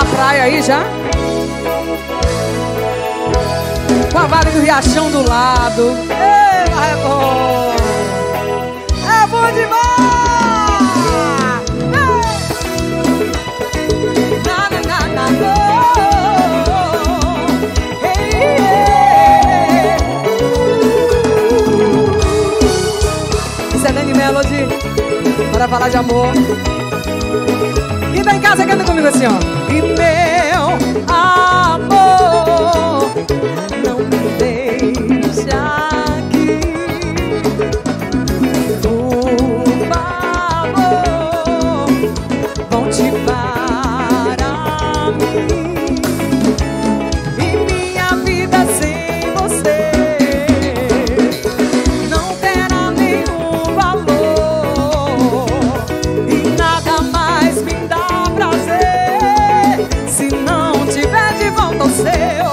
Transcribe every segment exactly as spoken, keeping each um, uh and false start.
praia aí já? Com a Vale do Riachão do lado. Ei, mas é bom. É bom demais. Na, na, na, na, na. Hey, hey. Isso é Dani Melody. Bora falar de amor. E tá em casa canta comigo assim, ó. E meu amor, não me deixa aqui, por favor, volte para mim. E minha vida sem você não terá nenhum valor, e nada mais me dá prazer se não tiver de volta o seu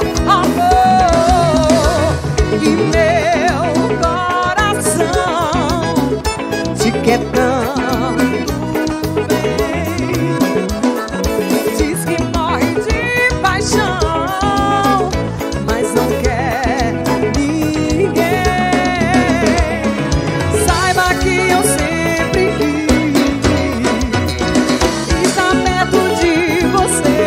amor. E meu coração te quer tanto bem, diz que morre de paixão, mas não quer ninguém. Saiba que eu sempre quis estar perto de você,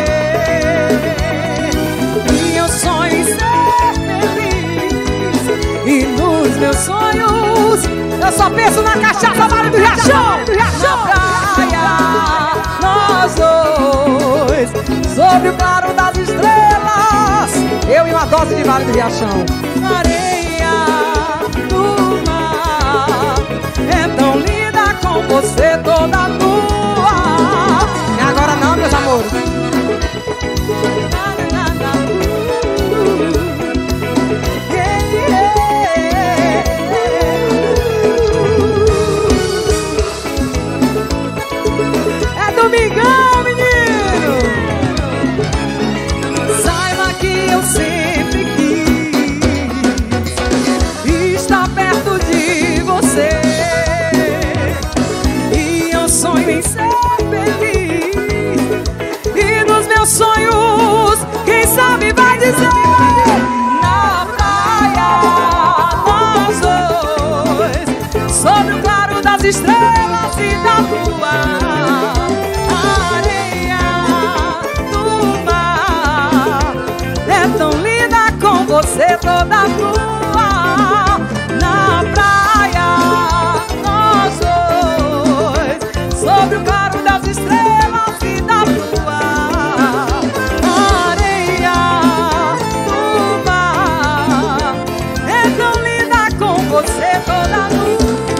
e eu sonho em ser feliz. E nos meus sonhos eu só penso na cachaça Vale do Riachão, na praia, nós dois, sobre o claro das estrelas, eu e uma dose de Vale do Riachão. Na areia do mar, é tão linda com você toda nua. E agora não, meus amores. Na, na, na, na. Yeah, yeah. É domingão, menino. Saiba que eu sempre quis estar perto de você, e eu sonho em ser feliz. E nos meus sonhos, quem sabe vai dizer, na praia, nós dois, sobre o claro das estrelas e da lua. A areia do mar é tão linda com você toda nua. Na praia, nós dois, sobre o claro das estrelas e da lua. A areia do mar é tão linda com você toda nua.